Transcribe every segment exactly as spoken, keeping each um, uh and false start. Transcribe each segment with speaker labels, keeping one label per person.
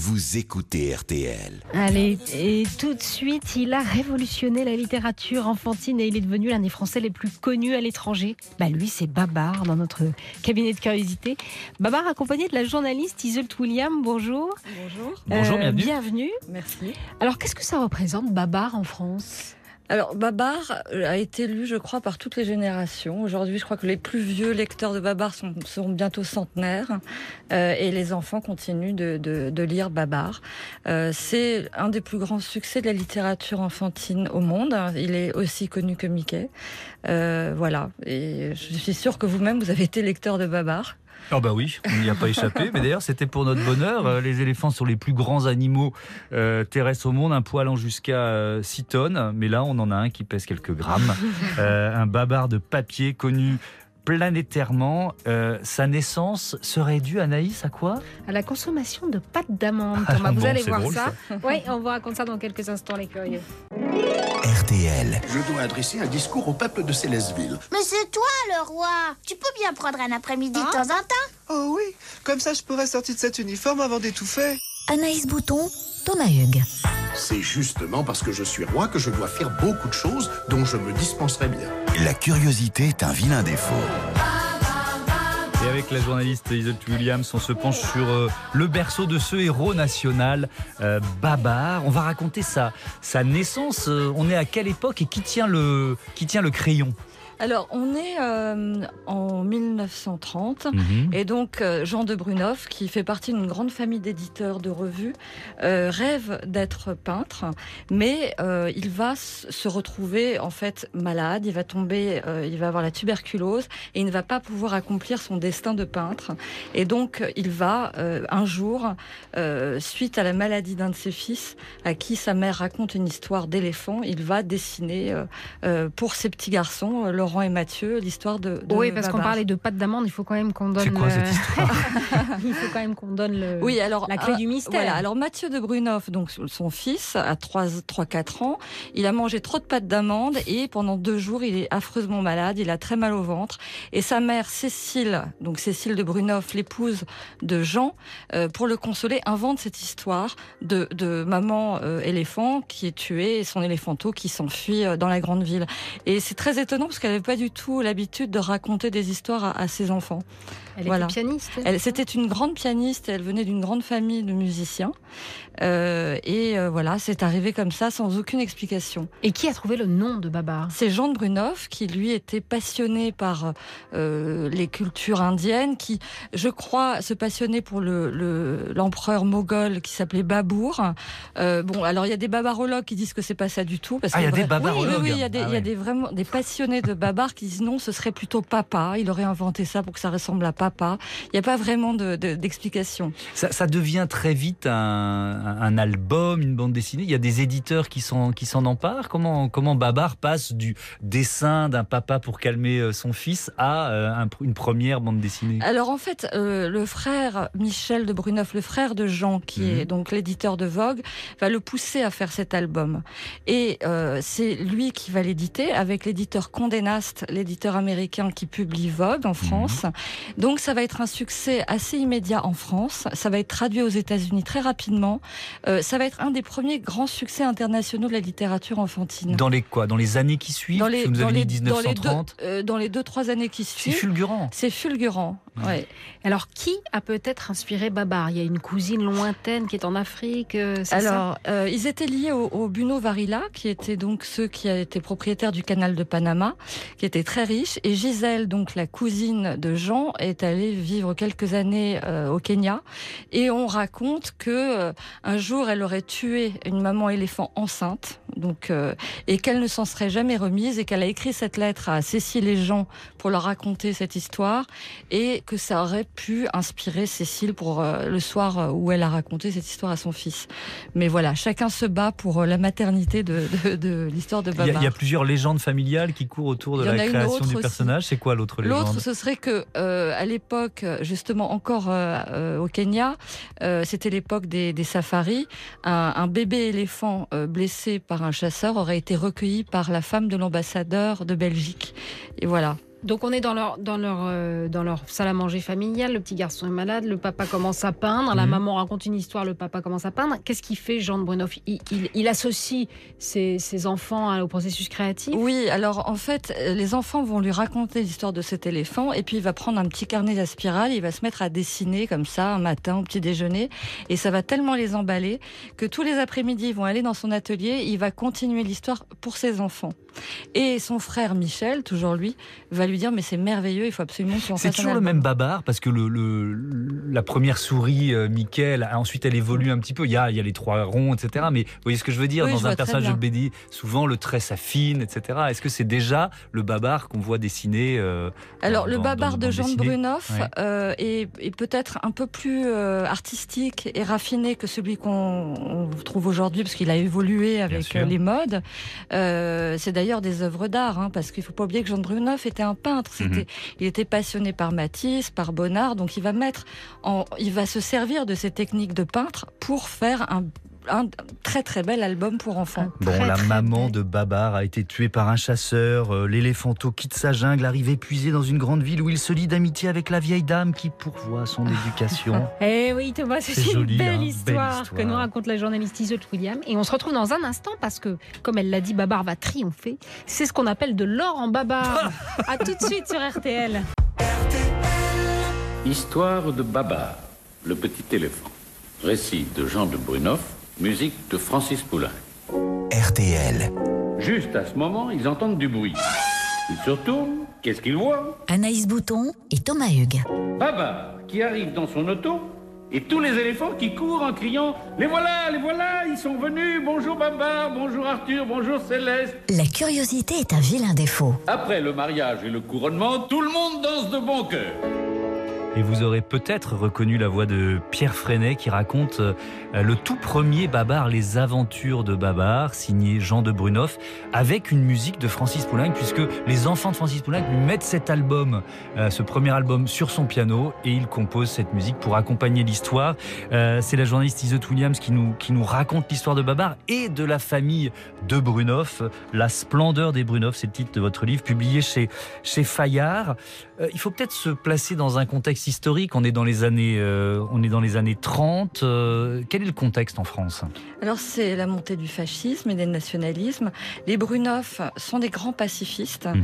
Speaker 1: vous écoutez R T L.
Speaker 2: Allez, et tout de suite, il a révolutionné la littérature enfantine et il est devenu l'un des Français les plus connus à l'étranger. Bah lui, c'est Babar dans notre cabinet de curiosité. Babar accompagné de la journaliste Iseult William. Bonjour.
Speaker 3: Bonjour.
Speaker 2: Euh,
Speaker 4: Bonjour, bienvenue.
Speaker 2: Bienvenue.
Speaker 3: Merci.
Speaker 2: Alors, qu'est-ce que ça représente, Babar, en France ?
Speaker 3: Alors, Babar a été lu, je crois, par toutes les générations. Aujourd'hui, je crois que les plus vieux lecteurs de Babar sont, seront bientôt centenaires euh, et les enfants continuent de, de, de lire Babar. Euh, c'est un des plus grands succès de la littérature enfantine au monde. Il est aussi connu que Mickey. Euh, voilà. Et je suis sûre que vous-même, vous avez été lecteur de Babar.
Speaker 4: Oh bah oui, on n'y a pas échappé. Mais d'ailleurs, c'était pour notre bonheur. Euh, les éléphants sont les plus grands animaux euh, terrestres au monde, un poids allant jusqu'à euh, six tonnes. Mais là, on en a un qui pèse quelques grammes. Euh, un Babar de papier connu planétairement. Euh, sa naissance serait due, Anaïs, à quoi ?
Speaker 2: À la consommation de pâte d'amande.
Speaker 4: Ah,
Speaker 2: Thomas, vous
Speaker 4: bon,
Speaker 2: allez
Speaker 4: c'est
Speaker 2: voir
Speaker 4: drôle,
Speaker 2: ça. Oui, on vous raconte ça dans quelques instants, les curieux.
Speaker 1: R T L.
Speaker 5: Je dois adresser un discours au peuple de Célestville.
Speaker 6: Mais c'est toi le roi. Tu peux bien prendre un après-midi de temps en temps.
Speaker 7: Oh oui, comme ça je pourrais sortir de cet uniforme avant d'étouffer.
Speaker 8: Anaïs Bouton, Thomas Hugues.
Speaker 5: C'est justement parce que je suis roi que je dois faire beaucoup de choses dont je me dispenserais bien.
Speaker 1: La curiosité est un vilain défaut.
Speaker 4: Et avec la journaliste Iseult Williams, on se penche sur euh, le berceau de ce héros national, euh, Babar. On va raconter sa, sa naissance. Euh, on est à quelle époque et qui tient le, qui tient le crayon ?
Speaker 3: Alors, on est euh, en mille neuf cent trente,
Speaker 4: mmh.
Speaker 3: et donc euh, Jean de Brunoff, qui fait partie d'une grande famille d'éditeurs de revues, euh, rêve d'être peintre, mais euh, il va s- se retrouver en fait malade, il va tomber, euh, il va avoir la tuberculose, et il ne va pas pouvoir accomplir son destin de peintre. Et donc, il va euh, un jour, euh, suite à la maladie d'un de ses fils, à qui sa mère raconte une histoire d'éléphant, il va dessiner euh, euh, pour ses petits garçons, euh, Laurent et Mathieu, l'histoire de, de
Speaker 2: Oui, parce
Speaker 3: Babar.
Speaker 2: qu'on parlait de pâte d'amande, il faut quand même qu'on donne.
Speaker 4: C'est quoi
Speaker 2: le...
Speaker 4: cette histoire ?
Speaker 2: Il faut quand même qu'on donne le...
Speaker 3: Oui, alors,
Speaker 2: la clé
Speaker 3: euh,
Speaker 2: du mystère.
Speaker 3: Voilà, alors Mathieu de Brunoff, donc son fils, à trois quatre ans, il a mangé trop de pâte d'amande et pendant deux jours, il est affreusement malade, il a très mal au ventre. Et sa mère, Cécile, donc Cécile de Brunoff, l'épouse de Jean, euh, pour le consoler, invente cette histoire de, de maman euh, éléphant qui est tuée et son éléphanteau qui s'enfuit euh, dans la grande ville. Et c'est très étonnant parce qu'elle n'avait pas du tout l'habitude de raconter des histoires à, à ses enfants.
Speaker 2: Elle
Speaker 3: Voilà.
Speaker 2: était pianiste.
Speaker 3: Elle, c'était une grande pianiste, elle venait d'une grande famille de musiciens. Euh, et euh, voilà, c'est arrivé comme ça, sans aucune explication.
Speaker 2: Et qui a trouvé le nom de Babar ?
Speaker 3: C'est Jean de Brunoff, qui lui était passionné par euh, les cultures indiennes, qui, je crois, se passionnait pour le, le, l'empereur moghol qui s'appelait Babour. Euh, bon, alors il y a des babarologues qui disent que c'est pas ça du tout. Parce
Speaker 4: Ah, il y a
Speaker 3: que
Speaker 4: des
Speaker 3: vra-
Speaker 4: babarologues.
Speaker 3: Oui, oui, oui, il y a des,
Speaker 4: Ah
Speaker 3: il y a
Speaker 4: ouais.
Speaker 3: des vraiment des passionnés de Babar qui disent non, ce serait plutôt papa. Il aurait inventé ça pour que ça ressemble à papa. Il n'y a pas vraiment de, de, d'explication.
Speaker 4: Ça, ça devient très vite un, un album, une bande dessinée. Il y a des éditeurs qui s'en, qui s'en emparent. Comment, comment Babar passe du dessin d'un papa pour calmer son fils à euh, un, une première bande dessinée ?
Speaker 3: Alors en fait, euh, le frère Michel de Brunoff, le frère de Jean, qui
Speaker 4: Mmh.
Speaker 3: est donc l'éditeur de Vogue, va le pousser à faire cet album. Et euh, c'est lui qui va l'éditer avec l'éditeur Condé Nast, l'éditeur américain qui publie Vogue en France. Mmh. Donc ça va être un succès assez immédiat en France. Ça va être traduit aux États-Unis très rapidement. Euh, ça va être un des premiers grands succès internationaux de la littérature enfantine.
Speaker 4: Dans les quoi ? Dans les années qui suivent ?
Speaker 3: Dans les,
Speaker 4: Vous nous
Speaker 3: dans
Speaker 4: avez
Speaker 3: les,
Speaker 4: dit dix-neuf cent trente.
Speaker 3: Dans les deux, euh, dans les deux, trois années qui
Speaker 4: C'est
Speaker 3: suivent.
Speaker 4: fulgurant.
Speaker 3: C'est fulgurant.
Speaker 4: Ouais.
Speaker 3: Ouais.
Speaker 2: Alors, qui a peut-être inspiré Babar ? Il y a une cousine lointaine qui est en Afrique, euh, c'est
Speaker 3: Alors, euh, ils étaient liés au, au Buno Varilla, qui étaient donc ceux qui étaient propriétaires du canal de Panama, qui étaient très riches. Et Gisèle, donc la cousine de Jean, est allée vivre quelques années euh, au Kenya. Et on raconte que euh, un jour, elle aurait tué une maman éléphant enceinte, donc euh, et qu'elle ne s'en serait jamais remise, et qu'elle a écrit cette lettre à Cécile et Jean pour leur raconter cette histoire, et que ça aurait pu inspirer Cécile pour euh, le soir où elle a raconté cette histoire à son fils. Mais voilà, chacun se bat pour la maternité de, de, de l'histoire de
Speaker 4: Il y, a,
Speaker 3: Babar.
Speaker 4: il y a plusieurs légendes familiales qui courent autour de
Speaker 3: Il y en
Speaker 4: la
Speaker 3: a une
Speaker 4: création
Speaker 3: autre
Speaker 4: du
Speaker 3: aussi.
Speaker 4: personnage. C'est quoi l'autre légende ?
Speaker 3: L'autre, ce serait que euh, à l'époque, justement encore euh, euh, au Kenya, euh, c'était l'époque des, des safaris, un, un bébé éléphant euh, blessé par un chasseur aurait été recueilli par la femme de l'ambassadeur de Belgique. Et voilà.
Speaker 2: Donc on est dans leur, dans, leur, euh, dans leur salle à manger familiale, le petit garçon est malade, le papa commence à peindre, la mmh. maman raconte une histoire, le papa commence à peindre. Qu'est-ce qu'il fait, Jean de Brunoff ? il, il, il associe ses, ses enfants au processus créatif ?
Speaker 3: Oui, alors en fait, les enfants vont lui raconter l'histoire de cet éléphant et puis il va prendre un petit carnet à spirale, il va se mettre à dessiner comme ça un matin au petit déjeuner et ça va tellement les emballer que tous les après-midi ils vont aller dans son atelier, il va continuer l'histoire pour ses enfants. Et son frère Michel, toujours lui, va lui dire mais c'est merveilleux, il faut absolument qu'on fasse un
Speaker 4: C'est toujours
Speaker 3: album.
Speaker 4: le même Babar parce que le, le, la première souris, euh, Mickaël, ensuite elle évolue un petit peu. Il y a, il y a les trois ronds, et cetera. Mais vous voyez ce que je veux dire,
Speaker 3: oui,
Speaker 4: dans un personnage de B D, souvent le trait s'affine, et cetera. Est-ce que c'est déjà le Babar qu'on voit dessiner euh,
Speaker 3: Alors
Speaker 4: dans,
Speaker 3: le Babar
Speaker 4: dans
Speaker 3: de Jean de Brunoff
Speaker 4: ouais.
Speaker 3: euh, est, est peut-être un peu plus euh, artistique et raffiné que celui qu'on on trouve aujourd'hui parce qu'il a évolué avec les modes. Euh, c'est d'ailleurs des œuvres d'art. Hein, parce qu'il ne faut pas oublier que Jean de Brunoff était un peintre. C'était, mmh. Il était passionné par Matisse, par Bonnard, donc il va mettre, en, il va se servir de ces techniques de peintre pour faire un un très très bel album pour enfants.
Speaker 4: Bon,
Speaker 2: très,
Speaker 4: la
Speaker 2: très
Speaker 4: maman
Speaker 2: belle.
Speaker 4: de Babar a été tuée par un chasseur. Euh, l'éléphanto quitte sa jungle, arrive épuisé dans une grande ville où il se lie d'amitié avec la vieille dame qui pourvoit son éducation.
Speaker 2: Eh oui, Thomas, c'est,
Speaker 4: c'est
Speaker 2: une
Speaker 4: joli,
Speaker 2: belle,
Speaker 4: hein,
Speaker 2: histoire
Speaker 4: belle histoire
Speaker 2: que nous raconte la journaliste Iseult William. Et on se retrouve dans un instant parce que, comme elle l'a dit, Babar va triompher. C'est ce qu'on appelle de l'or en Babar. À tout de suite sur R T L.
Speaker 9: Histoire de Babar, le petit éléphant. Récit de Jean de Brunoff. Musique de Francis Poulenc.
Speaker 1: R T L.
Speaker 9: Juste à ce moment, ils entendent du bruit. Ils se retournent. Qu'est-ce qu'ils voient ?
Speaker 8: Anaïs Bouton et Thomas Hugues.
Speaker 9: Babar, qui arrive dans son auto, et tous les éléphants qui courent en criant « Les voilà, les voilà, ils sont venus. Bonjour Babar, bonjour Arthur, bonjour Céleste. »
Speaker 8: La curiosité est un vilain défaut.
Speaker 9: Après le mariage et le couronnement, tout le monde danse de bon cœur.
Speaker 4: Et vous aurez peut-être reconnu la voix de Pierre Freinet qui raconte euh, le tout premier Babar, les aventures de Babar, signé Jean de Brunoff, avec une musique de Francis Poulenc, puisque les enfants de Francis Poulenc lui mettent cet album, euh, ce premier album, sur son piano, et il compose cette musique pour accompagner l'histoire. Euh, c'est la journaliste Iseult Williams qui nous, qui nous raconte l'histoire de Babar et de la famille de Brunoff. La splendeur des Brunoff, c'est le titre de votre livre, publié chez, chez Fayard. Euh, il faut peut-être se placer dans un contexte historique. On est dans les années, euh, on est dans les années trente. Euh, quel est le contexte en France ?
Speaker 3: Alors c'est la montée du fascisme et des nationalismes. Les Brunoff sont des grands pacifistes. Mmh.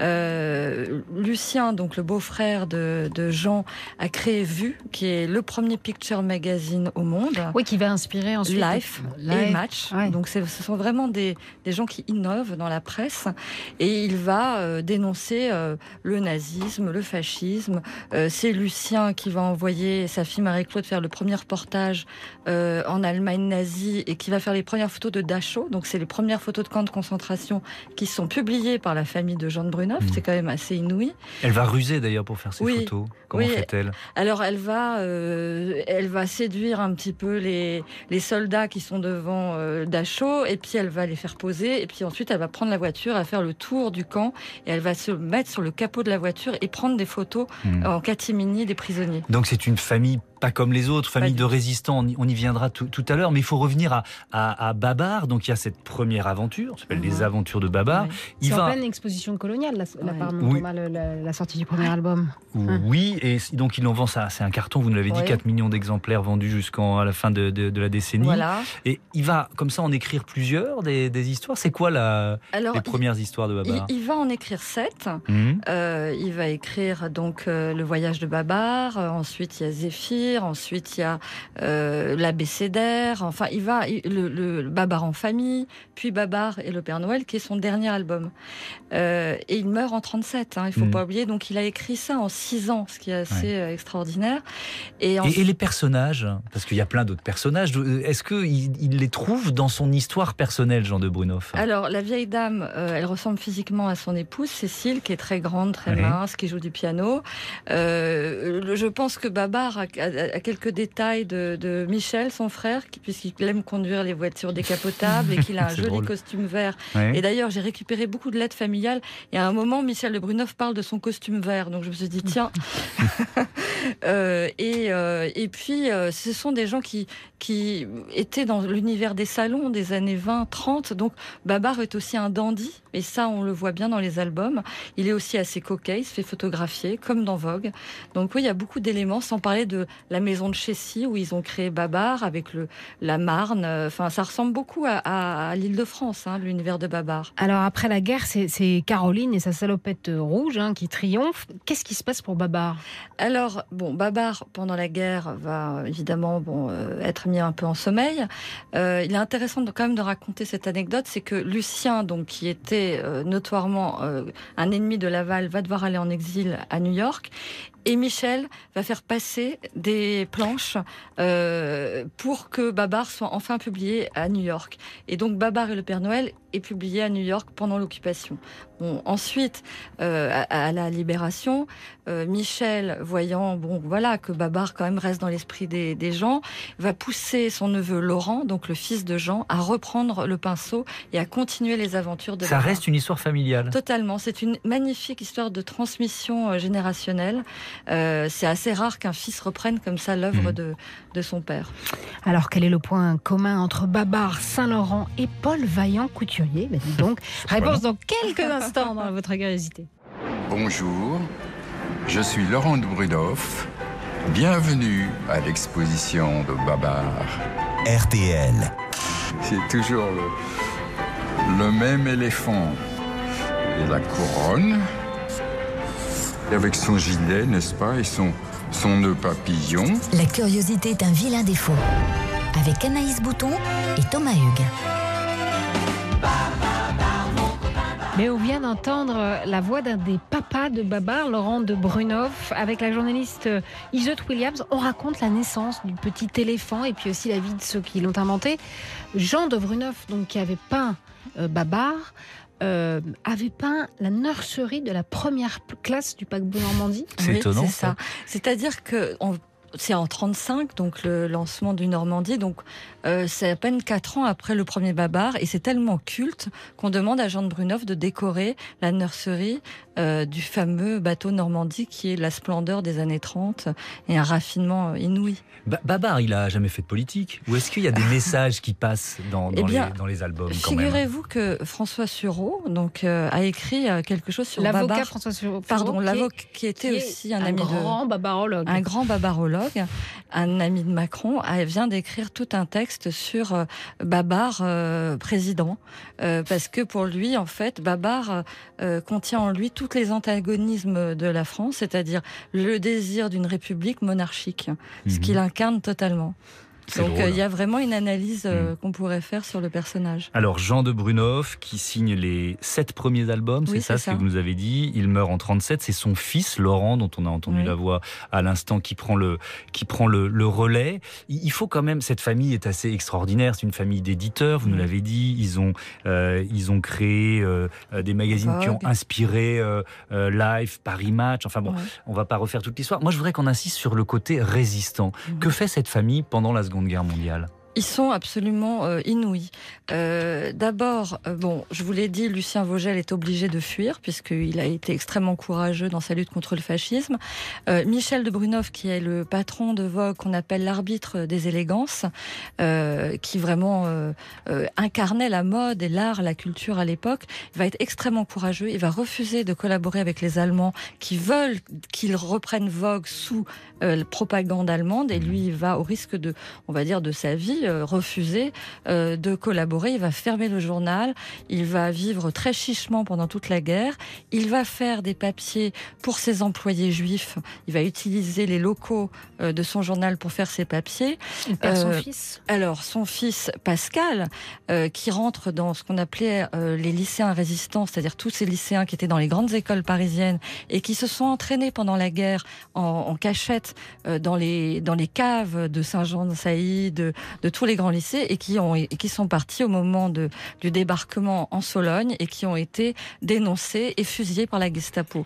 Speaker 3: Euh, Lucien, donc le beau-frère de, de Jean, a créé Vue, qui est le premier picture magazine au monde.
Speaker 2: Oui, qui va inspirer ensuite
Speaker 3: Life, Life. et Match. Ouais. Donc c'est, ce sont vraiment des, des gens qui innovent dans la presse. Et il va euh, dénoncer euh, le nazisme, le fascisme. Euh, c'est Lucien qui va envoyer sa fille Marie-Claude faire le premier reportage euh, en Allemagne nazie et qui va faire les premières photos de Dachau. Donc c'est les premières photos de camps de concentration qui sont publiées par la famille de Jean de Brunoff. Mmh. C'est quand même assez inouï.
Speaker 4: Elle va ruser d'ailleurs pour faire ces
Speaker 3: oui.
Speaker 4: photos. Comment
Speaker 3: oui.
Speaker 4: fait-elle ?
Speaker 3: Alors elle va, euh, elle va séduire un petit peu les, les soldats qui sont devant euh, Dachau et puis elle va les faire poser et puis ensuite elle va prendre la voiture, à faire le tour du camp et elle va se mettre sur le capot de la voiture et prendre des photos mmh. en catimini des prisonniers.
Speaker 4: Donc c'est une famille pas comme les autres, famille de résistants, on y, on y viendra tout, tout à l'heure, mais il faut revenir à, à, à Babar. Donc il y a cette première aventure, ça s'appelle mmh. Les Aventures de Babar.
Speaker 2: Ouais.
Speaker 4: Il
Speaker 2: c'est
Speaker 4: va...
Speaker 2: en pleine exposition coloniale, la, la,
Speaker 3: ouais.
Speaker 2: pardon,
Speaker 4: oui.
Speaker 2: Thomas, la, la, la sortie du premier album.
Speaker 4: Oui, et donc il en vend ça, c'est un carton, vous nous l'avez dit, oui. quatre millions d'exemplaires vendus jusqu'à la fin de, de, de la décennie.
Speaker 3: Voilà.
Speaker 4: Et il va comme ça en écrire plusieurs, des, des histoires. C'est quoi la,
Speaker 3: Alors,
Speaker 4: les premières
Speaker 3: il,
Speaker 4: histoires de Babar ?
Speaker 3: il, il va en écrire sept.
Speaker 4: Mmh.
Speaker 3: Euh, il va écrire donc euh, Le voyage de Babar, euh, ensuite il y a Zéphyr, ensuite il y a euh, l'Abécédaire, enfin il va il, le, le, le Babar en famille, puis Babar et le Père Noël qui est son dernier album. Euh, et il meurt en trente-sept, hein, il ne faut mmh. pas oublier, donc il a écrit ça en six ans, ce qui est assez ouais. extraordinaire. Et,
Speaker 4: ensuite... et, et les personnages, parce qu'il y a plein d'autres personnages, est-ce qu'il il les trouve dans son histoire personnelle, Jean de Brunoff ?
Speaker 3: Alors la vieille dame, euh, elle ressemble physiquement à son épouse, Cécile, qui est très grande, très ouais. mince, qui joue du piano. Euh, euh, je pense que Babar a, a, a quelques détails de, de Michel, son frère, qui, puisqu'il aime conduire les voitures décapotables et qu'il a un joli drôle. costume vert. Ouais. Et d'ailleurs, j'ai récupéré beaucoup de lettres familiales. Et à un moment, Michel de Brunhoff parle de son costume vert. Donc je me suis dit, tiens. euh, et, euh, et puis, euh, ce sont des gens qui, qui étaient dans l'univers des salons des années vingt trente. Donc Babar est aussi un dandy. Et ça, on le voit bien dans les albums. Il est aussi assez coquet, il se fait photographier, comme dans Vogue. Donc oui, il y a beaucoup d'éléments, sans parler de la maison de Chessy, où ils ont créé Babar, avec le, la Marne. Enfin, ça ressemble beaucoup à, à, à l'Île-de-France, hein, l'univers de Babar.
Speaker 2: Alors, après la guerre, c'est, c'est Caroline et sa salopette rouge hein, qui triomphent. Qu'est-ce qui se passe pour Babar ?
Speaker 3: Alors, bon, Babar, pendant la guerre, va évidemment bon, euh, être mis un peu en sommeil. Euh, il est intéressant de, quand même de raconter cette anecdote, c'est que Lucien, donc, qui était euh, notoirement euh, un ennemi de Laval, va devoir aller en exil à New York. Et Michel va faire passer des planches euh, pour que Babar soit enfin publié à New York. Et donc Babar et le Père Noël est publié à New York pendant l'occupation. Bon, ensuite, euh, à, à la Libération, euh, Michel, voyant bon, voilà, que Babar quand même reste dans l'esprit des, des gens, va pousser son neveu Laurent, donc le fils de Jean, à reprendre le pinceau et à continuer les aventures de
Speaker 4: Ça
Speaker 3: Babar.
Speaker 4: reste une histoire familiale.
Speaker 3: Totalement. C'est une magnifique histoire de transmission euh, générationnelle. Euh, c'est assez rare qu'un fils reprenne comme ça l'œuvre mmh. de, de son père.
Speaker 2: Alors, quel est le point commun entre Babar, Saint-Laurent et Paul Vaillant-Couturier ? Ben, dis donc, réponse dans quelques instants dans votre curiosité.
Speaker 10: Bonjour, je suis Laurent de Brunhoff. Bienvenue à l'exposition de Babar.
Speaker 1: R T L.
Speaker 10: C'est toujours le, le même éléphant. Et la couronne. Avec son gilet, n'est-ce pas, et son, son nœud papillon.
Speaker 8: La curiosité est un vilain défaut. Avec Anaïs Bouton et Thomas Hugues.
Speaker 2: Mais on vient d'entendre la voix d'un des papas de Babar, Laurent de Brunhoff, avec la journaliste Iseult Williams. On raconte la naissance du petit éléphant et puis aussi la vie de ceux qui l'ont inventé. Jean de Brunhoff, donc, qui avait peint euh, Babar, Euh, avait peint la nurserie de la première classe du paquebot Normandie.
Speaker 4: C'est
Speaker 3: oui,
Speaker 4: étonnant.
Speaker 3: C'est ça. ça. C'est-à-dire que on, c'est en trente-cinq, donc le lancement du Normandie. Donc euh, c'est à peine quatre ans après le premier Babar, et c'est tellement culte qu'on demande à Jean de Brunhoff de décorer la nurserie euh, du fameux bateau Normandie, qui est la splendeur des années trente et un raffinement inouï.
Speaker 4: Ba- Babar, il a jamais fait de politique ? Ou est-ce qu'il y a des messages qui passent dans, dans, eh bien, les, dans les albums quand même ?
Speaker 3: Figurez-vous que François Sureau donc, euh, a écrit euh, quelque chose sur
Speaker 2: l'avocat
Speaker 3: Babar.
Speaker 2: François Sureau.
Speaker 3: Pardon,
Speaker 2: qui
Speaker 3: l'avocat
Speaker 2: est,
Speaker 3: qui était
Speaker 2: qui
Speaker 3: aussi un,
Speaker 2: un
Speaker 3: ami
Speaker 2: grand
Speaker 3: de...
Speaker 2: babarologue.
Speaker 3: Un grand babarologue, un ami de Macron, vient d'écrire tout un texte sur euh, Babar euh, président. Euh, parce que pour lui, en fait, Babar euh, contient en lui tous les antagonismes de la France, c'est-à-dire le désir d'une république monarchique, mmh. ce qu'il incarne totalement.
Speaker 4: C'est
Speaker 3: Donc il euh, y a vraiment une analyse euh, mmh. qu'on pourrait faire sur le personnage.
Speaker 4: Alors Jean de Brunhoff qui signe les sept premiers albums,
Speaker 3: oui,
Speaker 4: c'est, ça,
Speaker 3: c'est ça
Speaker 4: ce que vous nous avez dit. Il meurt en trente-sept, c'est son fils Laurent dont on a entendu oui. la voix à l'instant qui prend le qui prend le, le relais. Il faut quand même, cette famille est assez extraordinaire. C'est une famille d'éditeurs, vous mmh. nous l'avez dit. Ils ont euh, ils ont créé euh, des magazines Vogue. Qui ont inspiré euh, euh, Life, Paris Match. Enfin bon, ouais. on va pas refaire toute l'histoire. Moi, je voudrais qu'on insiste sur le côté résistant. Mmh. Que fait cette famille pendant la Seconde Guerre mondiale ?
Speaker 3: Ils sont absolument euh, inouïs. Euh, d'abord, euh, bon, je vous l'ai dit, Lucien Vogel est obligé de fuir puisqu'il a été extrêmement courageux dans sa lutte contre le fascisme. Euh, Michel de Brunhoff, qui est le patron de Vogue, qu'on appelle l'arbitre des élégances, euh, qui vraiment euh, euh, incarnait la mode et l'art, la culture à l'époque, va être extrêmement courageux. Il va refuser de collaborer avec les Allemands qui veulent qu'ils reprennent Vogue sous euh, la propagande allemande, et lui, il va au risque de, on va dire, de sa vie, refuser euh, de collaborer. Il va fermer le journal, il va vivre très chichement pendant toute la guerre, il va faire des papiers pour ses employés juifs, il va utiliser les locaux euh, de son journal pour faire ses papiers.
Speaker 2: Il perd
Speaker 3: euh,
Speaker 2: son fils.
Speaker 3: Alors, son fils Pascal, euh, qui rentre dans ce qu'on appelait euh, les lycéens résistants, c'est-à-dire tous ces lycéens qui étaient dans les grandes écoles parisiennes et qui se sont entraînés pendant la guerre en, en cachette euh, dans les, dans les caves de Saint-Jean-de-Sailly, de, de tous les grands lycées, et qui ont et qui sont partis au moment de, du débarquement en Sologne et qui ont été dénoncés et fusillés par la Gestapo.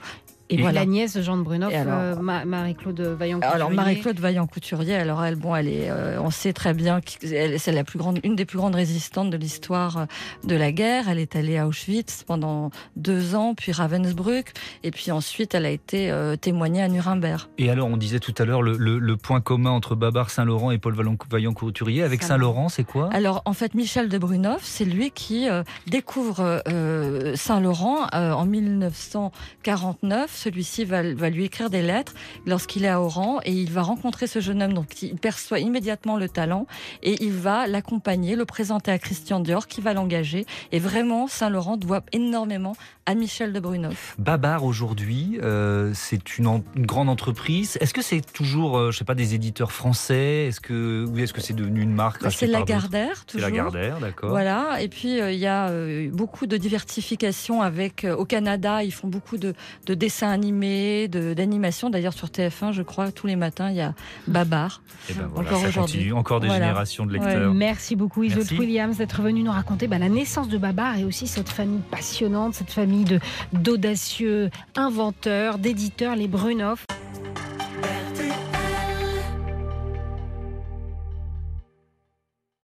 Speaker 2: Et,
Speaker 3: Et voilà.
Speaker 2: la nièce de Jean de Brunoff,
Speaker 3: alors,
Speaker 2: euh, Ma- Marie-Claude Vaillant-Couturier.
Speaker 3: Alors Marie-Claude Vaillant-Couturier, alors elle, bon, elle est, euh, on sait très bien qu'elle c'est la plus grande, une des plus grandes résistantes de l'histoire de la guerre. Elle est allée à Auschwitz pendant deux ans, puis Ravensbrück, et puis ensuite elle a été euh, témoignée à Nuremberg.
Speaker 4: Et alors, on disait tout à l'heure le, le, le point commun entre Babar Saint-Laurent et Paul Vaillant-Couturier. Avec Saint-Laurent, c'est quoi?
Speaker 3: Alors en fait, Michel de Brunoff, c'est lui qui euh, découvre euh, Saint-Laurent euh, en mille neuf cent quarante-neuf. Celui-ci va, va lui écrire des lettres lorsqu'il est à Oran et il va rencontrer ce jeune homme, donc il perçoit immédiatement le talent et il va l'accompagner, le présenter à Christian Dior qui va l'engager. Et vraiment, Saint-Laurent doit énormément à Michel de Brunoff.
Speaker 4: Babar aujourd'hui, euh, c'est une, en, une grande entreprise. Est-ce que c'est toujours, euh, je sais pas, des éditeurs français? Est-ce que, ou est-ce que c'est devenu une marque?
Speaker 3: Bah, c'est Lagardère, toujours.
Speaker 4: C'est Lagardère, d'accord.
Speaker 3: Voilà. Et puis il euh, y a euh, beaucoup de diversification avec euh, au Canada, ils font beaucoup de, de dessins animés, de, d'animation. D'ailleurs sur T F un, je crois, tous les matins il y a Babar.
Speaker 4: Et ben voilà,
Speaker 3: encore
Speaker 4: ça
Speaker 3: aujourd'hui.
Speaker 4: continue, encore des
Speaker 3: Voilà.
Speaker 4: générations de lecteurs.
Speaker 2: Ouais. Merci beaucoup Isolde
Speaker 4: Merci.
Speaker 2: Williams d'être venue nous raconter bah, la naissance de Babar et aussi cette famille passionnante, cette famille de, d'audacieux inventeurs, d'éditeurs, les Brunoff.